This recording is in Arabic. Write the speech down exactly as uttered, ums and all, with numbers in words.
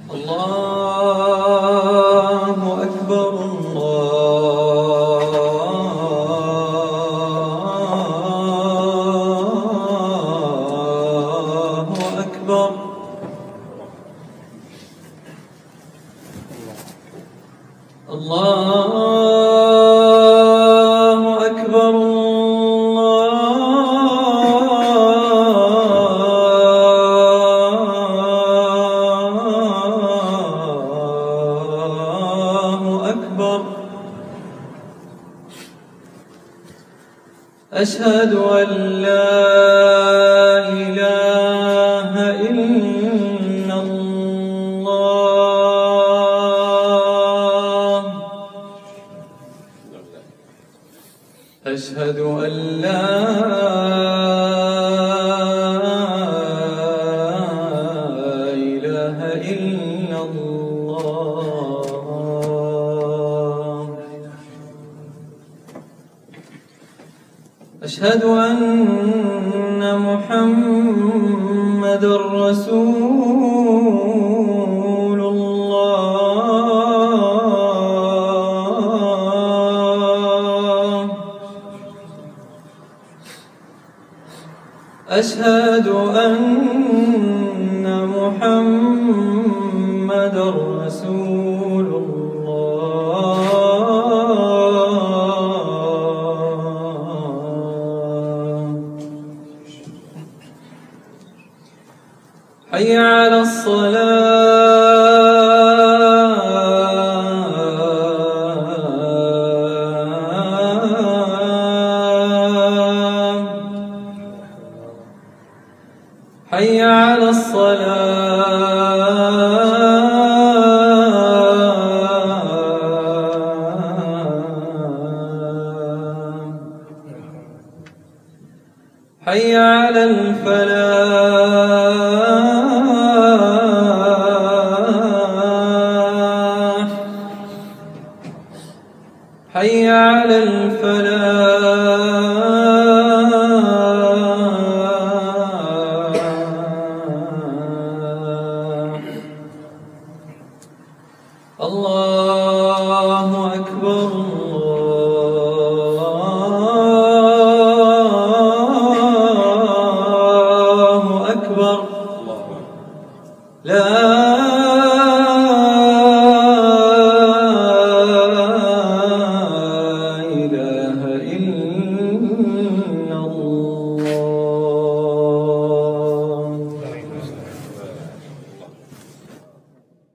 الله أكبر الله أكبر. الله أكبر الله أكبر. أشهد أن لا إله إلا الله. أشهد أن لا إله إلا الله. أشهد أن محمدًا رسول الله. أشهد أن محمدًا رسول الله. حي على الصلاة. حي على الصلاة. حي على الفلاح. حي على